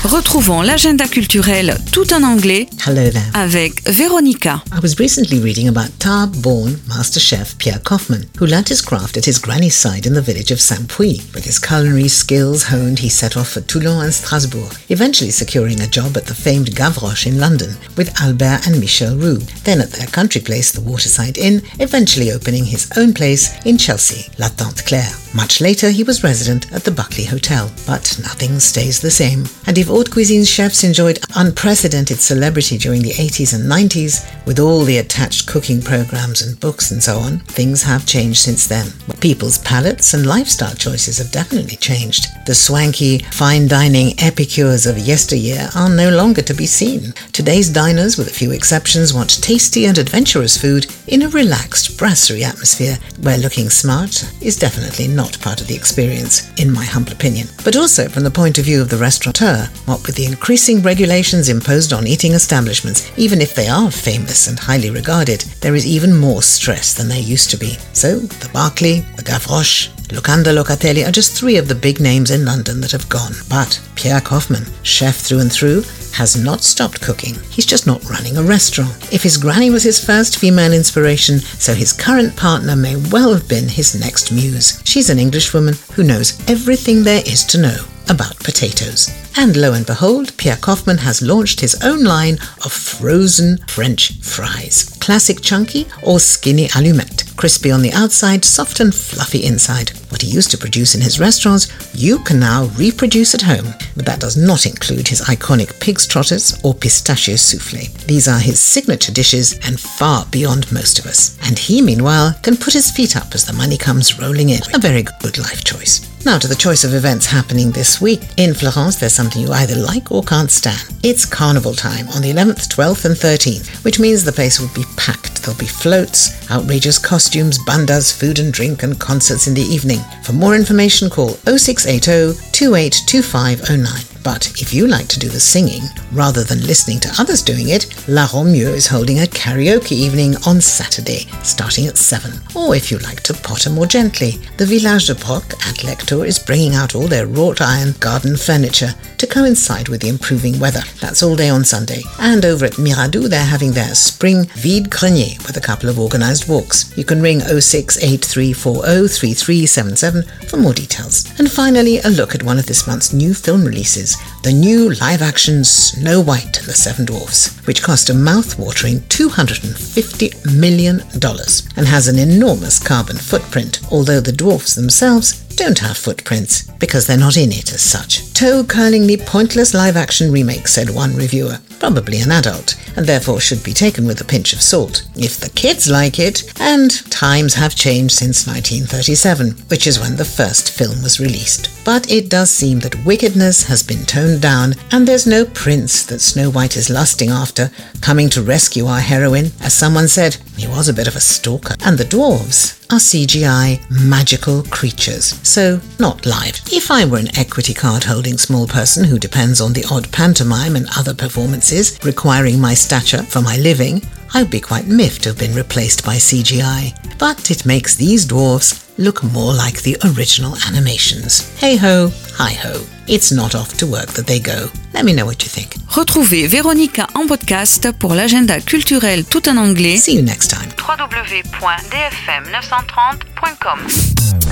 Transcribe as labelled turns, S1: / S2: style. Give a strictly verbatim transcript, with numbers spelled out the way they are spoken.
S1: Retrouvons l'agenda culturel tout en anglais.
S2: Hello there.
S1: Avec Véronica.
S2: I was recently reading about Tarbes-born master chef Pierre Koffmann, who learnt his craft at his granny's side in the village of Saint-Puy. With his culinary skills honed, he set off for Toulon and Strasbourg, eventually securing a job at the famed Gavroche in London with Albert and Michel Roux, then at their country place, the Waterside Inn, eventually opening his own place in Chelsea, La Tante Claire. Much later, he was resident at the Buckley Hotel. But nothing stays the same. And if haute cuisine's chefs enjoyed unprecedented celebrity during the eighties and nineties, with all the attached cooking programs and books and so on, things have changed since then. People's palates and lifestyle choices have definitely changed. The swanky, fine dining epicures of yesteryear are no longer to be seen. Today's diners, with a few exceptions, want tasty and adventurous food in a relaxed brasserie atmosphere where looking smart is definitely not part of the experience, in my humble opinion. But also from the point of view of the restaurateur, what with the increasing regulations imposed on eating establishments, even if they are famous and highly regarded, there is even more stress than there used to be. So, the Berkeley, the Gavroche, Locanda Locatelli are just three of the big names in London that have gone. But Pierre Koffmann, chef through and through, has not stopped cooking. He's just not running a restaurant. If his granny was his first female inspiration, so his current partner may well have been his next muse. She's an Englishwoman who knows everything there is to know about potatoes. And lo and behold, Pierre Koffmann has launched his own line of frozen French fries. Classic chunky or skinny allumette. Crispy on the outside, soft and fluffy inside. What he used to produce in his restaurants, you can now reproduce at home. But that does not include his iconic pig's trotters or pistachio soufflé. These are his signature dishes and far beyond most of us. And he, meanwhile, can put his feet up as the money comes rolling in. A very good life choice. Now to the choice of events happening this week. In Florence, there's something you either like or can't stand. It's carnival time on the eleventh, twelfth and thirteenth, which means the place will be packed. There'll be floats, outrageous costumes, bandas, food and drink and concerts in the evening. For more information, call oh six eight oh, two eight two five oh nine. But if you like to do the singing, rather than listening to others doing it, La Romieux is holding a karaoke evening on Saturday, starting at seven. Or if you like to potter more gently, the Village de Broc at Lectoure is bringing out all their wrought iron garden furniture to coincide with the improving weather. That's all day on Sunday. And over at Miradou, they're having their spring vide grenier with a couple of organised walks. You can ring oh six eight three four oh three three seven seven for more details. And finally, a look at one of this month's new film releases. The new live-action Snow White and the Seven Dwarfs, which cost a mouth-watering two hundred fifty million dollars and has an enormous carbon footprint, although the dwarfs themselves don't have footprints because they're not in it as such. Toe-curlingly pointless live-action remake, said one reviewer. Probably an adult, and therefore should be taken with a pinch of salt. If the kids like it, and times have changed since nineteen thirty-seven, which is when the first film was released. But it does seem that wickedness has been toned down, and there's no prince that Snow White is lusting after, coming to rescue our heroine. As someone said, he was a bit of a stalker. And the dwarves are C G I magical creatures, so not live. If I were an equity card-holding small person who depends on the odd pantomime and other performances requiring my stature for my living, I would be quite miffed to have been replaced by C G I. But it makes these dwarves look more like the original animations. Hey-ho, hi-ho. It's not off to work that they go. Let me know what you think.
S1: Retrouvez Véronica en podcast pour l'agenda culturel tout en anglais.
S2: See you next time.
S1: w w w point d f m neuf cent trente point com